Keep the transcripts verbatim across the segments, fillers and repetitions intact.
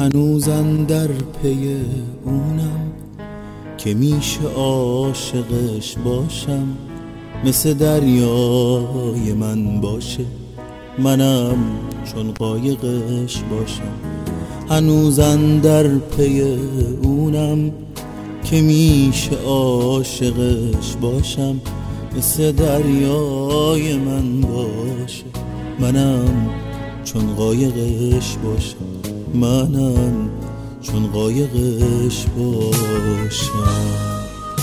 هنوزم در پی اونم که میشه عاشقش باشم، مثل دریای من باشه، منم چون قایقش باشم. هنوزم در پی اونم که میشه عاشقش باشم، مثل دریای من باشه، منم چون قایقش باشم، منم چون قایقش باشم.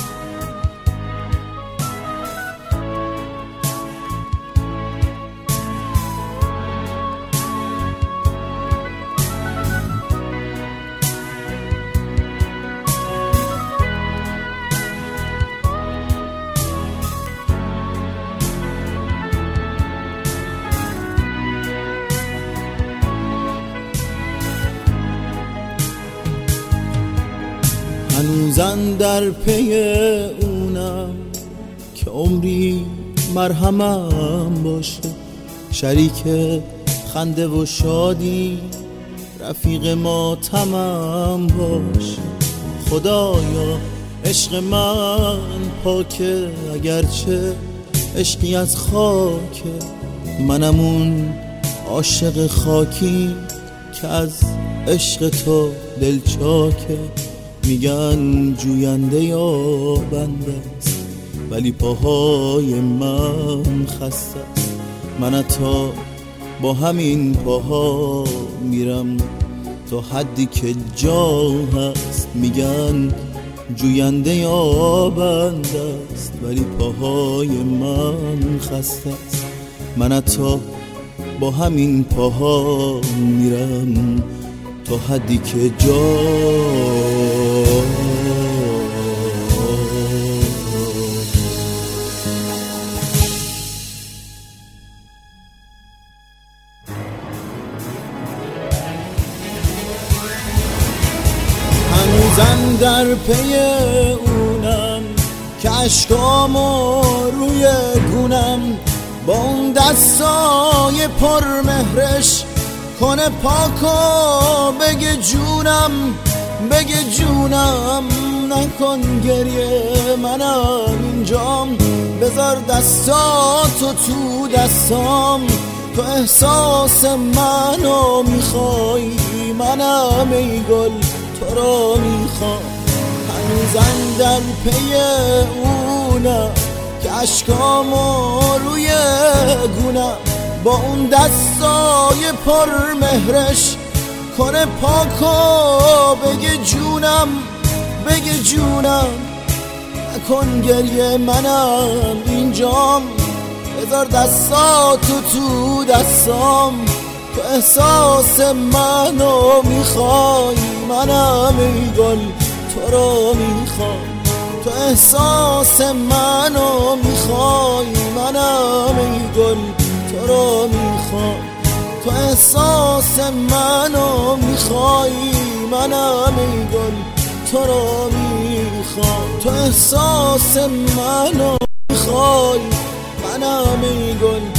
هنوزم در پی اونم که عمری مرهمم باشه، شریک خنده و شادی رفیق ماتمم باشه. خدایا عشق من پاکه، اگرچه عشقی از خاکه، منم اون عاشق خاکی که از عشق تو دل چاکه. میگن جوینده یا بنده است، ولی پاهای من خسته است. من تا با همین پاها میرم تا حدی که جا هست. میگن جوینده یا بنده است، ولی پاهای من خسته است. من تا با همین پاها میرم تا حدی که جا. هنوزم در پی اونم که عشقامو روی گونم با اون دستای پر مهرش کنه پاکو بگه جونم، بگه جونم. نکن گریه منم اینجام، بذار دستاتو تو دستام. تو احساس منو میخوای، منم ای گل تو رو میخوام. هنوزم در پی اونم که عشقامو روی گونم با اون دستای پر مهرش کنه پاکو بگه جونم، بگه جونم. نکن گریه منم اینجام، بذار دستاتو تو دستام. تو احساس منو میخوای، منم ای گل تو رو میخوام. تو احساس منو میخوای، منم ای گل تو رو میخوام. تو احساس منو میخوای، منم ای گل تو رو میخوام. تو احساس منو میخوای، منم ای گل